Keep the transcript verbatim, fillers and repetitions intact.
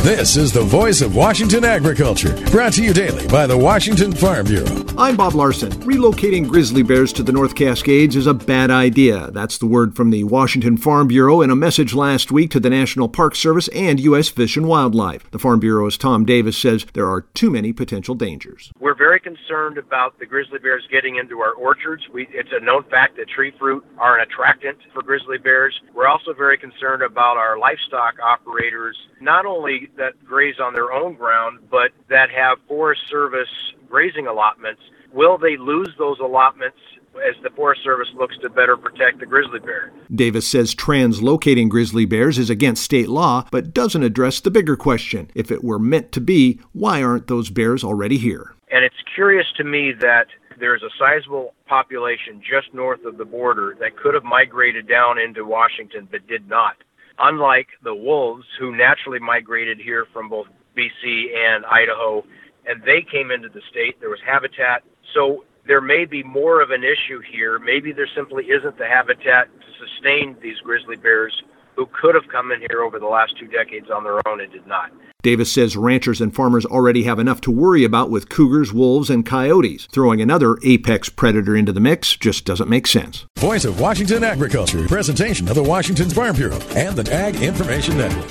This is the voice of Washington agriculture, brought to you daily by the Washington Farm Bureau. I'm Bob Larson. Relocating grizzly bears to the North Cascades is a bad idea. That's the word from the Washington Farm Bureau in a message last week to the National Park Service and U S Fish and Wildlife. The Farm Bureau's Tom Davis says there are too many potential dangers. We're very concerned about the grizzly bears getting into our orchards. We, it's a known fact that tree fruit are an attractant for grizzly bears. We're also very concerned about our livestock operators, not only that graze on their own ground, but that have Forest Service grazing allotments. Will they lose those allotments as the Forest Service looks to better protect the grizzly bear? Davis says translocating grizzly bears is against state law, but doesn't address the bigger question. If it were meant to be, why aren't those bears already here? And it's curious to me that there's a sizable population just north of the border that could have migrated down into Washington but did not. Unlike the wolves, who naturally migrated here from both B C and Idaho, and they came into the state, there was habitat. So there may be more of an issue here. Maybe there simply isn't the habitat to sustain these grizzly bears who could have come in here over the last two decades on their own and did not. Davis says ranchers and farmers already have enough to worry about with cougars, wolves, and coyotes. Throwing another apex predator into the mix just doesn't make sense. Voice of Washington agriculture, presentation of the Washington Farm Bureau and the Ag Information Network.